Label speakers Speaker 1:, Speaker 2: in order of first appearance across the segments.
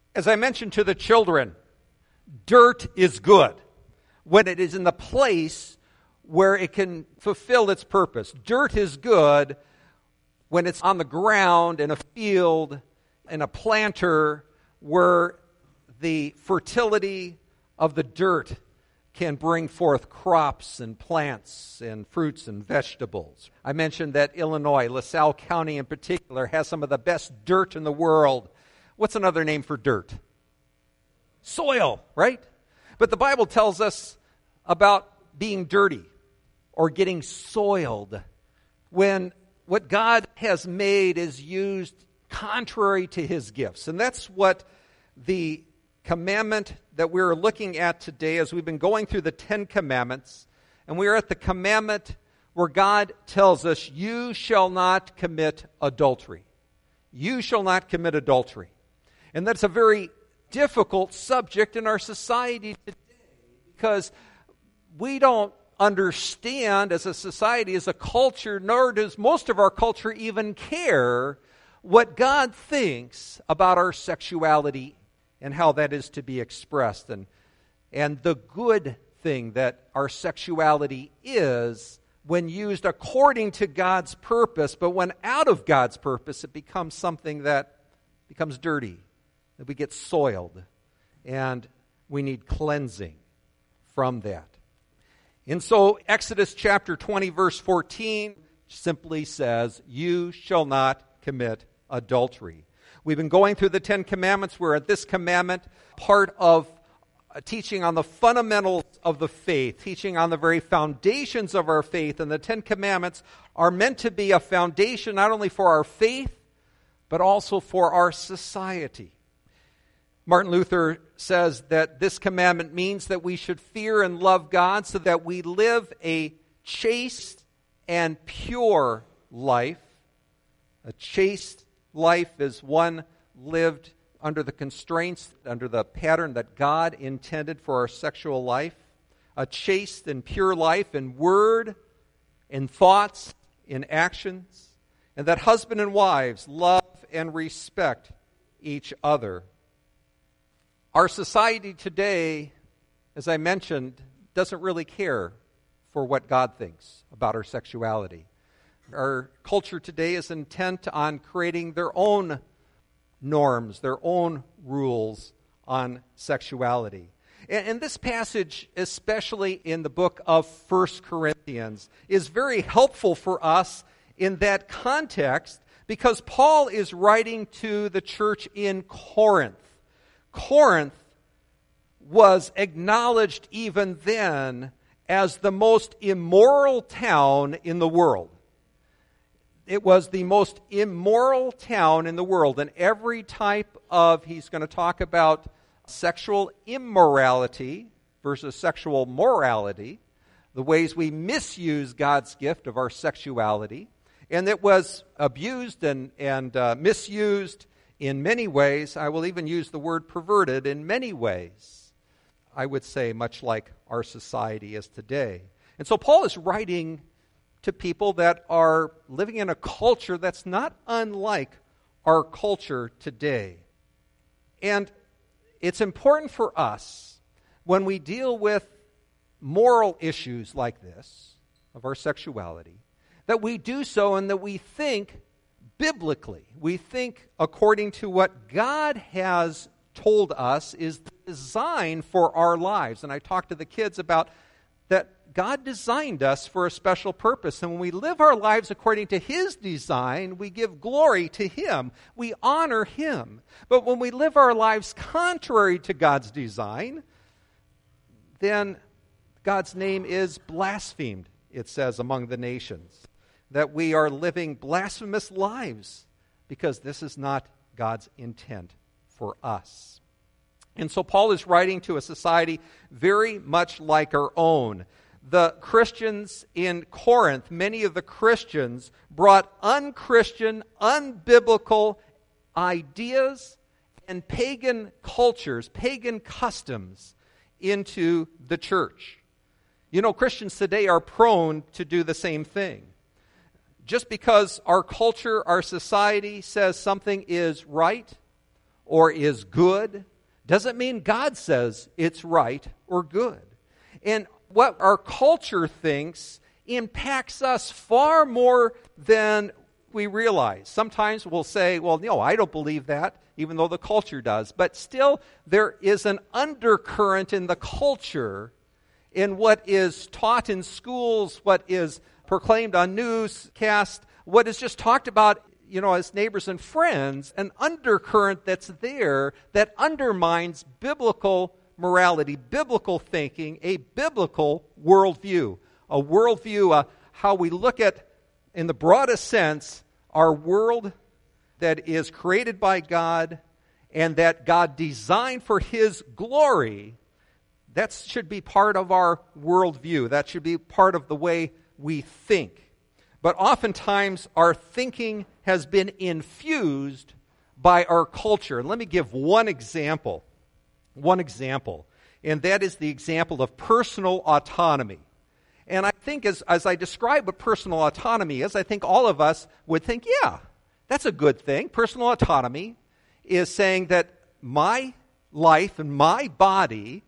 Speaker 1: As I mentioned to the children, dirt is good when it is in the place where it can fulfill its purpose. Dirt is good when it's on the ground, in a field, in a planter, where the fertility of the dirt can bring forth crops and plants and fruits and vegetables. I mentioned that Illinois, LaSalle County in particular, has some of the best dirt in the world. What's another name for dirt? Soil, right? But the Bible tells us about being dirty or getting soiled when what God has made is used contrary to his gifts. And that's what the commandment that we're looking at today, as we've been going through the 10 Commandments, and we are at the commandment where God tells us, you shall not commit adultery. You shall not commit adultery. And that's a very difficult subject in our society today, because we don't understand as a society, as a culture, nor does most of our culture even care what God thinks about our sexuality and how that is to be expressed, and the good thing that our sexuality is when used according to God's purpose, but when out of God's purpose, it becomes something that becomes dirty, that we get soiled, and we need cleansing from that. And so Exodus chapter 20, verse 14 simply says, you shall not commit adultery. We've been going through the 10 Commandments. We're at this commandment, part of teaching on the fundamentals of the faith, teaching on the very foundations of our faith. And the 10 Commandments are meant to be a foundation not only for our faith, but also for our society. Martin Luther says that this commandment means that we should fear and love God so that we live a chaste and pure life. A chaste life is one lived under the constraints, under the pattern that God intended for our sexual life. A chaste and pure life in word, in thoughts, in actions. And that husband and wives love and respect each other. Our society today, as I mentioned, doesn't really care for what God thinks about our sexuality. Our culture today is intent on creating their own norms, their own rules on sexuality. And this passage, especially in the book of 1 Corinthians, is very helpful for us in that context, because Paul is writing to the church in Corinth. Corinth was acknowledged even then as the most immoral town in the world. It was the most immoral town in the world, and every type of, he's going to talk about sexual immorality versus sexual morality, the ways we misuse God's gift of our sexuality, and it was abused and misused in many ways. I will even use the word perverted in many ways, I would say, much like our society is today. And so Paul is writing to people that are living in a culture that's not unlike our culture today. And it's important for us, when we deal with moral issues like this, of our sexuality, that we do so and that we think biblically. We think according to what God has told us is the design for our lives. And I talked to the kids about that God designed us for a special purpose. And when we live our lives according to His design, we give glory to Him. We honor Him. But when we live our lives contrary to God's design, then God's name is blasphemed, it says, among the nations. That we are living blasphemous lives because this is not God's intent for us. And so Paul is writing to a society very much like our own. The Christians in Corinth, many of the Christians brought unchristian, unbiblical ideas and pagan cultures, pagan customs into the church. You know, Christians today are prone to do the same thing. Just because our culture, our society says something is right or is good doesn't mean God says it's right or good. And what our culture thinks impacts us far more than we realize. Sometimes we'll say, well, no, I don't believe that, even though the culture does. But still, there is an undercurrent in the culture in what is taught in schools, what is proclaimed on newscasts, what is just talked about, as neighbors and friends, an undercurrent that's there that undermines biblical morality, biblical thinking, a biblical worldview. A worldview, how we look at, in the broadest sense, our world that is created by God and that God designed for His glory. That should be part of our worldview. That should be part of the way we think. But oftentimes our thinking has been infused by our culture. And let me give one example, and that is the example of personal autonomy. And I think as I describe what personal autonomy is, I think all of us would think, yeah, that's a good thing. Personal autonomy is saying that my life and my body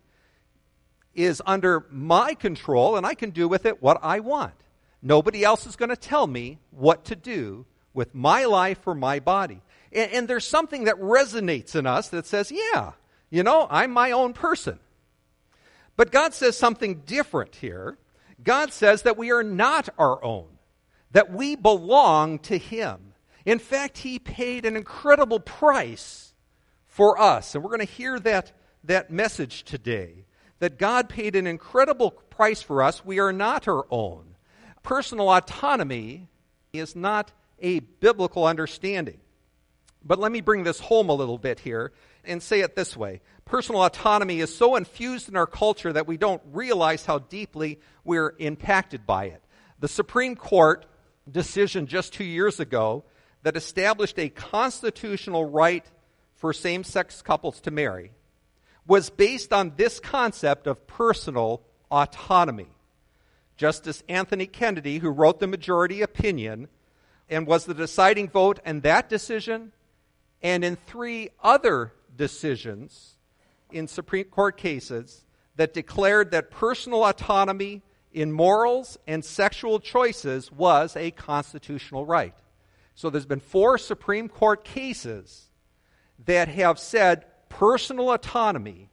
Speaker 1: is under my control, and I can do with it what I want. Nobody else is going to tell me what to do with my life or my body. And there's something that resonates in us that says, yeah, I'm my own person. But God says something different here. God says that we are not our own, that we belong to Him. In fact, He paid an incredible price for us. And we're going to hear that message today, that God paid an incredible price for us. We are not our own. Personal autonomy is not a biblical understanding. But let me bring this home a little bit here and say it this way. Personal autonomy is so infused in our culture that we don't realize how deeply we're impacted by it. The Supreme Court decision just 2 years ago that established a constitutional right for same-sex couples to marry was based on this concept of personal autonomy. Justice Anthony Kennedy, who wrote the majority opinion and was the deciding vote in that decision and in 3 other decisions in Supreme Court cases that declared that personal autonomy in morals and sexual choices was a constitutional right. So there's been 4 Supreme Court cases that have said personal autonomy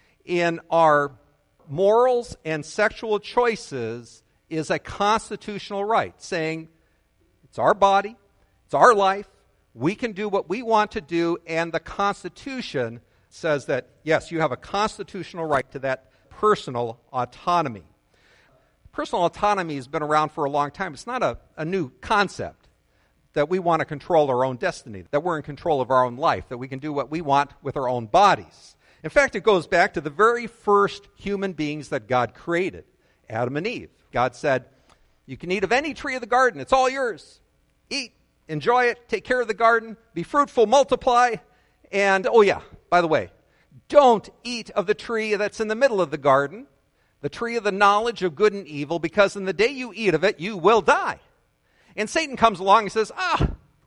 Speaker 1: in our morals and sexual choices is a constitutional right, saying it's our body, it's our life, we can do what we want to do, and the Constitution says that, yes, you have a constitutional right to that personal autonomy. Personal autonomy has been around for a long time. It's not a new concept that we want to control our own destiny, that we're in control of our own life, that we can do what we want with our own bodies. In fact, it goes back to the very first human beings that God created, Adam and Eve. God said, you can eat of any tree of the garden. It's all yours. Eat, enjoy it, take care of the garden, be fruitful, multiply. And, oh yeah, by the way, don't eat of the tree that's in the middle of the garden, the tree of the knowledge of good and evil, because in the day you eat of it, you will die. And Satan comes along and says, why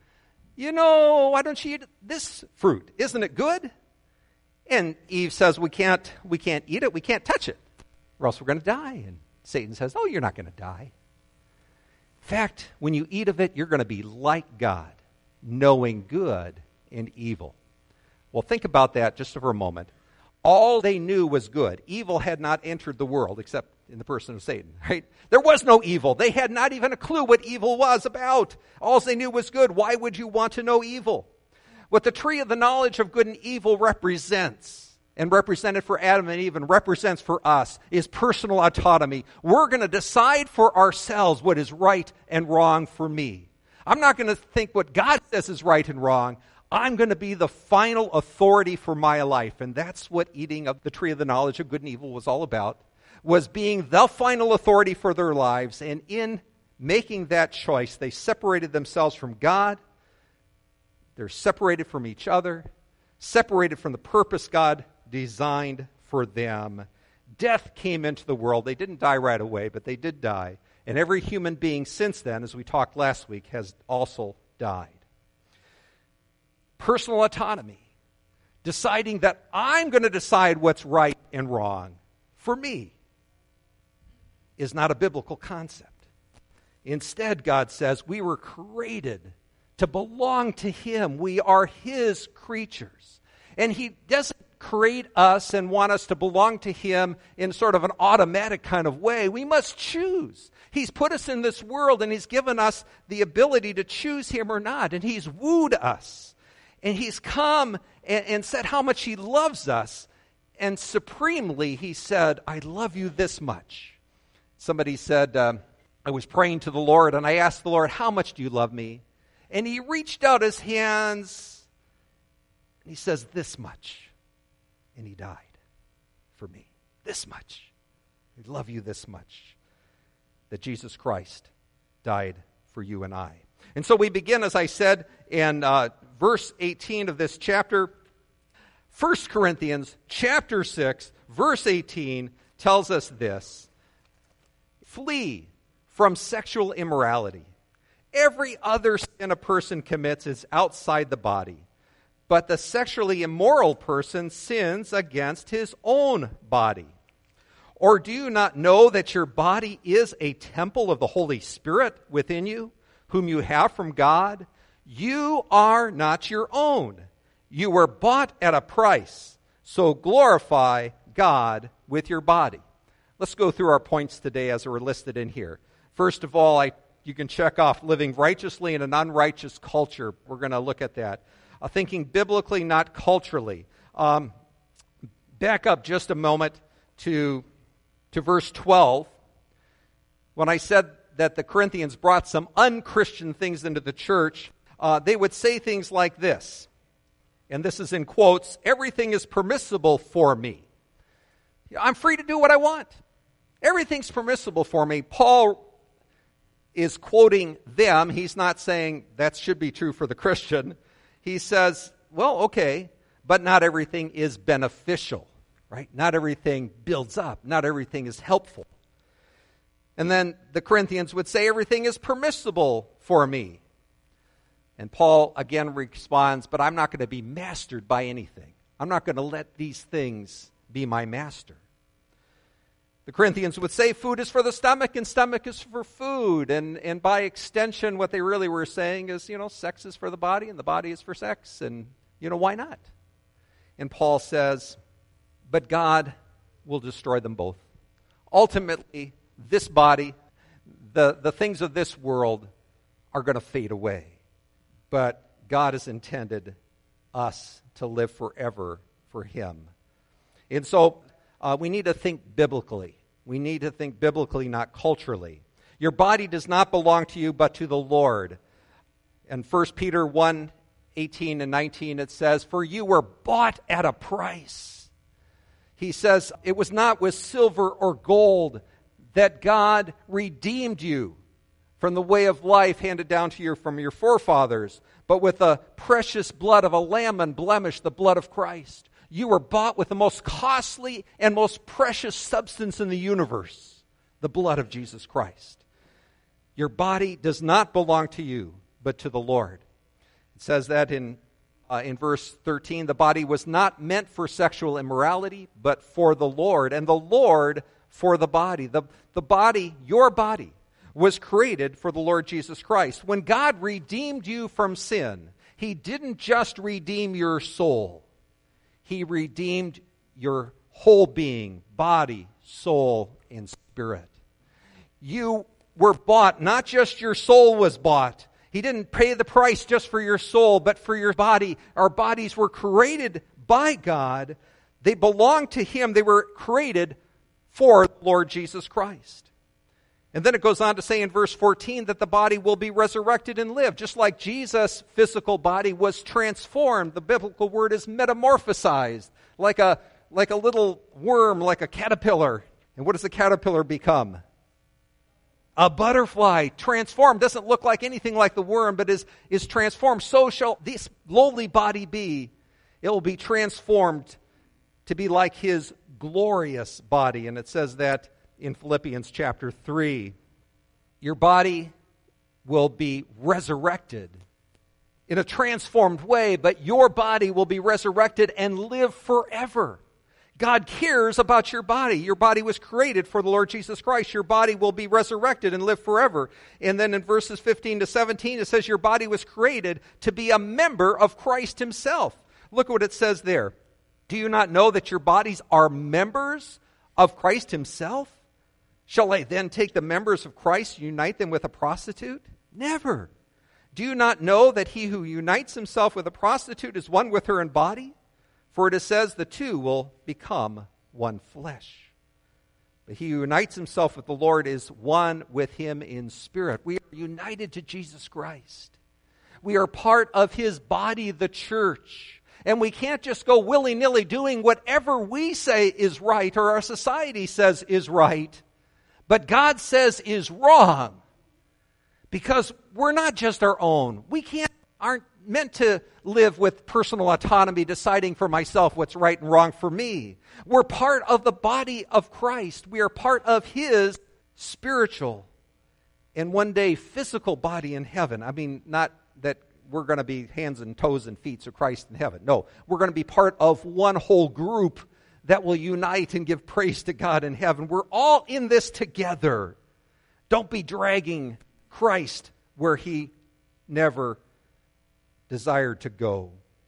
Speaker 1: don't you eat this fruit? Isn't it good? And Eve says, we can't eat it, we can't touch it, or else we're going to die. And Satan says, you're not going to die. In fact, when you eat of it, you're going to be like God, knowing good and evil. Well, think about that just for a moment. All they knew was good. Evil had not entered the world, except in the person of Satan, right? There was no evil. They had not even a clue what evil was about. All they knew was good. Why would you want to know evil? What the tree of the knowledge of good and evil represents, and represented for Adam and Eve and represents for us, is personal autonomy. We're going to decide for ourselves what is right and wrong for me. I'm not going to think what God says is right and wrong. I'm going to be the final authority for my life. And that's what eating of the tree of the knowledge of good and evil was all about, was being the final authority for their lives. And in making that choice, they separated themselves from God. They're separated from each other, separated from the purpose God designed for them. Death came into the world. They didn't die right away, but they did die. And every human being since then, as we talked last week, has also died. Personal autonomy deciding that I'm going to decide what's right and wrong for me, is not a biblical concept. Instead, God says we were created to belong to Him. We are His creatures. And He doesn't create us and want us to belong to Him in sort of an automatic kind of way. We must choose. He's put us in this world and He's given us the ability to choose Him or not. And He's wooed us. And He's come and said how much He loves us. And supremely, He said, I love you this much. Somebody said, I was praying to the Lord and I asked the Lord, how much do you love me? And He reached out His hands and He says, this much. And He died for me. This much. I love you this much. That Jesus Christ died for you and I. And so we begin, as I said, in verse 18 of this chapter. 1 Corinthians chapter 6, verse 18 tells us this. Flee from sexual immorality. Every other sin a person commits is outside the body, but the sexually immoral person sins against his own body. Or do you not know that your body is a temple of the Holy Spirit within you, whom you have from God? You are not your own. You were bought at a price, so glorify God with your body. Let's go through our points today as are listed in here. First of all, you can check off living righteously in an unrighteous culture. We're going to look at that. Thinking biblically, not culturally. Back up just a moment to verse 12. When I said that the Corinthians brought some unchristian things into the church, they would say things like this. And this is in quotes, everything is permissible for me. I'm free to do what I want. Everything's permissible for me. Paul is quoting them. He's not saying that should be true for the Christian. He says, well, okay, but not everything is beneficial, right? Not everything builds up. Not everything is helpful. And then the Corinthians would say, everything is permissible for me. And Paul again responds, but I'm not going to be mastered by anything. I'm not going to let these things be my master. The Corinthians would say food is for the stomach and stomach is for food. And by extension, what they really were saying is, sex is for the body and the body is for sex. And, why not? And Paul says, but God will destroy them both. Ultimately, this body, the things of this world are going to fade away. But God has intended us to live forever for Him. And so we need to think biblically. We need to think biblically, not culturally. Your body does not belong to you, but to the Lord. In 1 Peter 1, 18 and 19, it says, for you were bought at a price. He says, it was not with silver or gold that God redeemed you from the way of life handed down to you from your forefathers, but with the precious blood of a lamb unblemished, the blood of Christ. You were bought with the most costly and most precious substance in the universe, the blood of Jesus Christ. Your body does not belong to you, but to the Lord. It says that in verse 13, the body was not meant for sexual immorality, but for the Lord, and the Lord for the body. The body, your body, was created for the Lord Jesus Christ. When God redeemed you from sin, He didn't just redeem your soul. He redeemed your whole being, body, soul, and spirit. You were bought, not just your soul was bought. He didn't pay the price just for your soul, but for your body. Our bodies were created by God. They belong to Him. They were created for the Lord Jesus Christ. And then it goes on to say in verse 14 that the body will be resurrected and live. Just like Jesus' physical body was transformed, the biblical word is metamorphosized, like a little worm, like a caterpillar. And what does the caterpillar become? A butterfly, transformed. Doesn't look like anything like the worm, but is transformed. So shall this lowly body be. It will be transformed to be like His glorious body. And it says that in Philippians chapter 3, your body will be resurrected in a transformed way, but your body will be resurrected and live forever. God cares about your body. Your body was created for the Lord Jesus Christ. Your body will be resurrected and live forever. And then in verses 15 to 17, it says your body was created to be a member of Christ himself. Look at what it says there. Do you not know that your bodies are members of Christ himself? Shall I then take the members of Christ and unite them with a prostitute? Never. Do you not know that he who unites himself with a prostitute is one with her in body? For it says the two will become one flesh. But he who unites himself with the Lord is one with him in spirit. We are united to Jesus Christ. We are part of his body, the church. And we can't just go willy-nilly doing whatever we say is right or our society says is right, but God says is wrong. Because we're not just our own. We aren't meant to live with personal autonomy, deciding for myself what's right and wrong for me. We're part of the body of Christ. We are part of his spiritual and one day physical body in heaven. I mean, not that we're going to be hands and toes and feet of Christ in heaven. No, we're going to be part of one whole group that will unite and give praise to God in heaven. We're all in this together. Don't be dragging Christ where he never desired to go.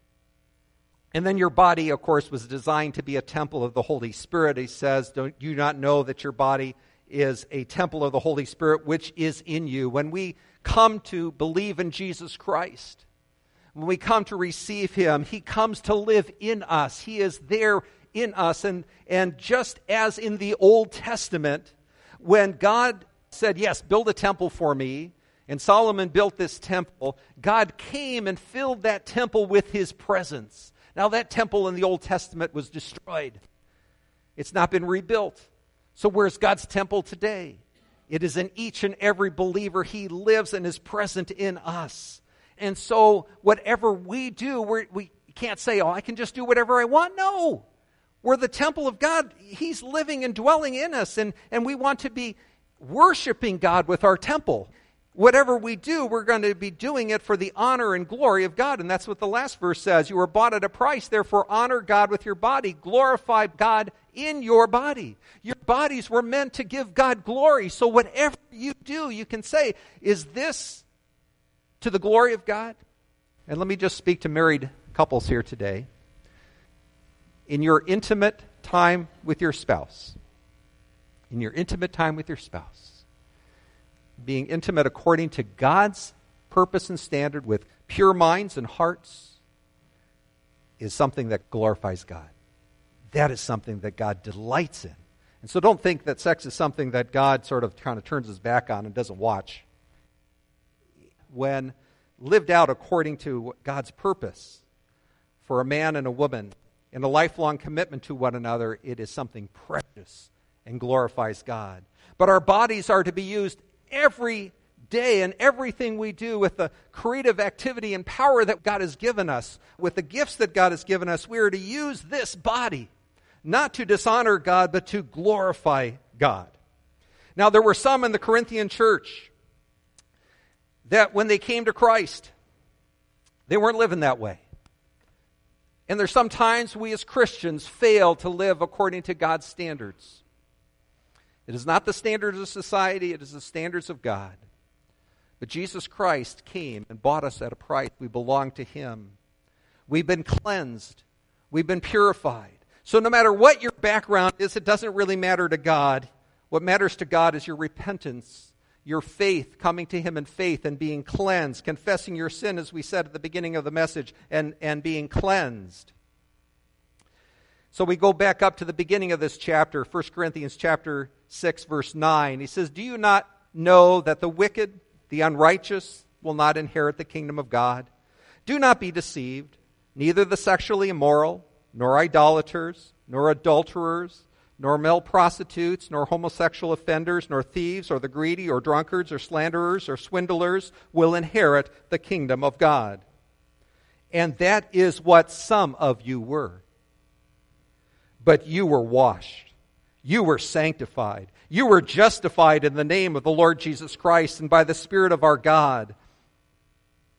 Speaker 1: And then your body, of course, was designed to be a temple of the Holy Spirit. He says, do you not know that your body is a temple of the Holy Spirit which is in you? When we come to believe in Jesus Christ, when we come to receive him, he comes to live in us. He is there in us. And just as in the Old Testament, when God said, yes, build a temple for me, and Solomon built this temple, God came and filled that temple with his presence. Now that temple in the Old Testament was destroyed. It's not been rebuilt. So where's God's temple today? It is in each and every believer. He lives and is present in us. And so whatever we do, we can't say, oh, I can just do whatever I want. No. We're the temple of God. He's living and dwelling in us. And we want to be worshiping God with our temple. Whatever we do, we're going to be doing it for the honor and glory of God. And that's what the last verse says. You were bought at a price, therefore honor God with your body. Glorify God in your body. Your bodies were meant to give God glory. So whatever you do, you can say, is this to the glory of God? And let me just speak to married couples here today. In your intimate time with your spouse, being intimate according to God's purpose and standard with pure minds and hearts is something that glorifies God. That is something that God delights in. And so don't think that sex is something that God sort of kind of turns his back on and doesn't watch. When lived out according to God's purpose for a man and a woman in a lifelong commitment to one another, it is something precious and glorifies God. But our bodies are to be used every day in everything we do with the creative activity and power that God has given us, with the gifts that God has given us. We are to use this body not to dishonor God, but to glorify God. Now, there were some in the Corinthian church that when they came to Christ, they weren't living that way. And there's sometimes we as Christians fail to live according to God's standards. It is not the standards of society, it is the standards of God. But Jesus Christ came and bought us at a price. We belong to him. We've been cleansed. We've been purified. So no matter what your background is, it doesn't really matter to God. What matters to God is your repentance, your faith, coming to him in faith and being cleansed, confessing your sin, as we said at the beginning of the message, and being cleansed. So we go back up to the beginning of this chapter, 1 Corinthians chapter 6, verse 9. He says, do you not know that the wicked, the unrighteous, will not inherit the kingdom of God? Do not be deceived. Neither the sexually immoral, nor idolaters, nor adulterers, nor male prostitutes, nor homosexual offenders, nor thieves, or the greedy, or drunkards, or slanderers, or swindlers will inherit the kingdom of God. And that is what some of you were. But you were washed. You were sanctified. You were justified in the name of the Lord Jesus Christ and by the Spirit of our God.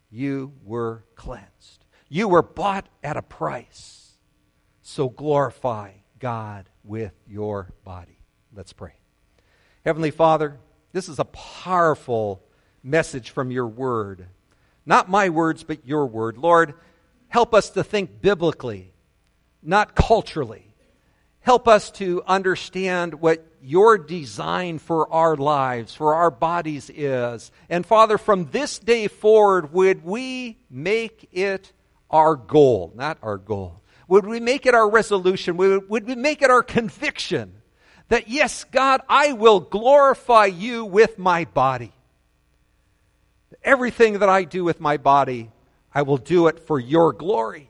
Speaker 1: you were cleansed. You were bought at a price. So glorify God with your body. Let's pray. Heavenly Father, this is a powerful message from your word. Not my words, but your word. Lord, help us to think biblically, not culturally. Help us to understand what your design for our lives, for our bodies is. And Father, from this day forward, would we make it our goal, not our goal. Would we make it our resolution? Would we make it our conviction that, yes, God, I will glorify you with my body. Everything that I do with my body, I will do it for your glory.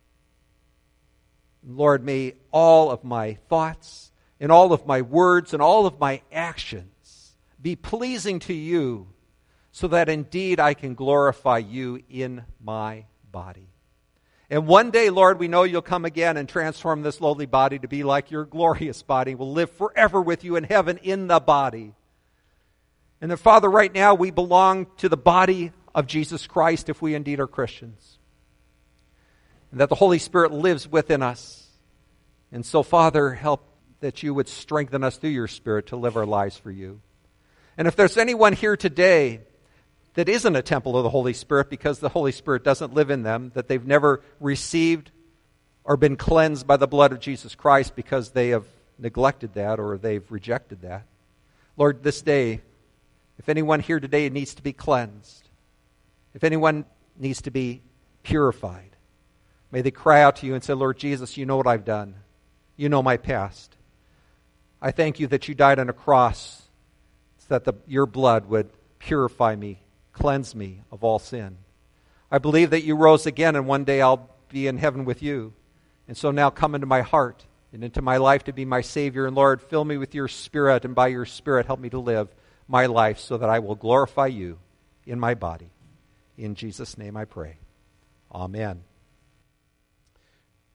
Speaker 1: Lord, may all of my thoughts and all of my words and all of my actions be pleasing to you so that indeed I can glorify you in my body. And one day, Lord, we know you'll come again and transform this lowly body to be like your glorious body. We'll live forever with you in heaven in the body. And then, Father, right now we belong to the body of Jesus Christ if we indeed are Christians. And that the Holy Spirit lives within us. And so, Father, help that you would strengthen us through your Spirit to live our lives for you. And if there's anyone here today that isn't a temple of the Holy Spirit because the Holy Spirit doesn't live in them, that they've never received or been cleansed by the blood of Jesus Christ because they have neglected that or they've rejected that, Lord, this day, if anyone here today needs to be cleansed, if anyone needs to be purified, may they cry out to you and say, Lord Jesus, you know what I've done. You know my past. I thank you that you died on a cross so that your blood would purify me, cleanse me of all sin. I believe that you rose again and one day I'll be in heaven with you. And so now come into my heart and into my life to be my Savior. And Lord, fill me with your Spirit, and by your Spirit help me to live my life so that I will glorify you in my body. In Jesus' name I pray. Amen.